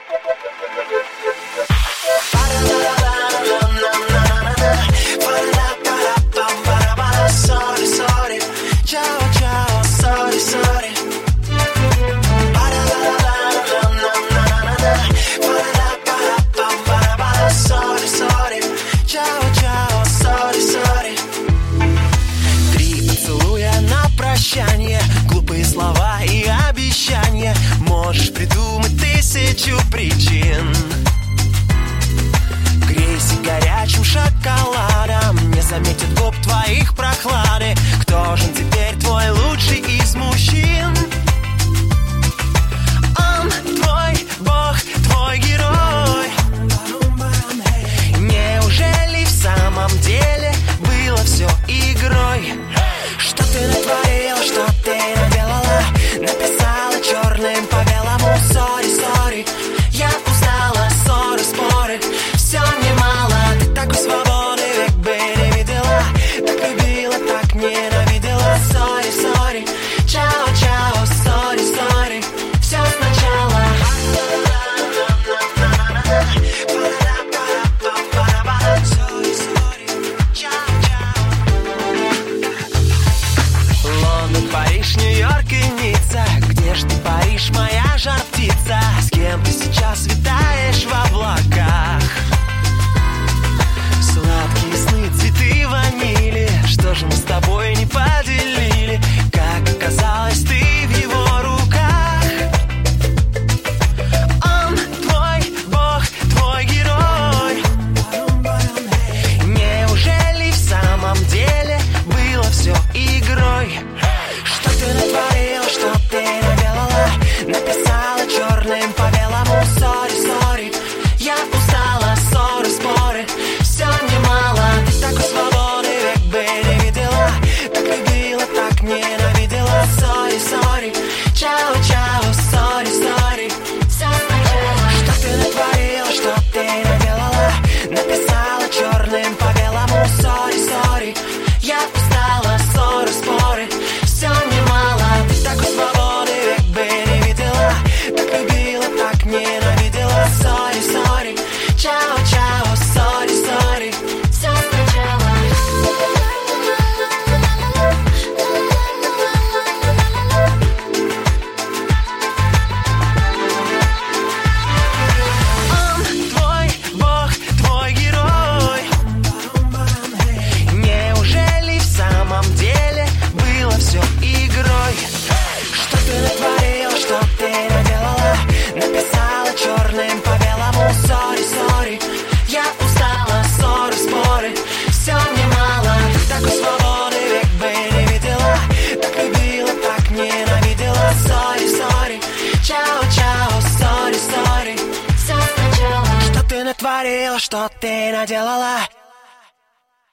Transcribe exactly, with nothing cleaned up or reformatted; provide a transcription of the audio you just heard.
Глупые слова и обещания. Можешь придумать тысячу причин. Грейся горячим шоколадом, не заметит губ твоих прохлады. Кто же теперь твой лучший из мужчин? Он твой бог, твой герой. Неужели в самом деле было все игрой? Что ты натворила, что ты наделала? Написала черным по белому. Сори, сори, я устала, ссоры, споры. Все немало, ты такой свободы век бы не видела. Так любила, так ненавидела. Сори, сори, чао, чао, сори, сори. Все сначала. Сори, сори, чао, чао. Лондон, Париж, Нью-Йорк и Ницца. Где ж ты, Париж, моя жар-птица? С кем ты сейчас витаешь в облаках? Сладкие сны, цветы ванили. Что же мы с тобой не поделили? Как оказалось, ты в его руках. Он твой бог, твой герой. Неужели в самом деле было все игрой? Что ты натворила, что ты наделала? Написала черным по белому. Сори, сори, я устала, ссоры, споры. Все немало, ты такой свободы век бы не видела. Так любила, так ненавидела. Сори, сори, чао, чао, сори, сори. Все сначала. Что ты натворила, что ты наделала? Написала черным по белому. Сори, сори, я устала, ссоры, споры. Все немало, ты такой свободы век бы не видела. Так любила, так ненавидела. Сори, сори, чао, чао, сори, сори. Все сначала. Он твой бог, твой герой. Неужели в самом деле было все игрой? Что ты натворила, что ты наделала? Написала черным по белому. Сори, сори, я устала, ссоры, споры. Все немало, ты такой свободы век бы не видела. Так любила, так ненавидела. Сори, сори, чао, чао, сори, сори. Все сначала. Что ты натворила, что ты наделала?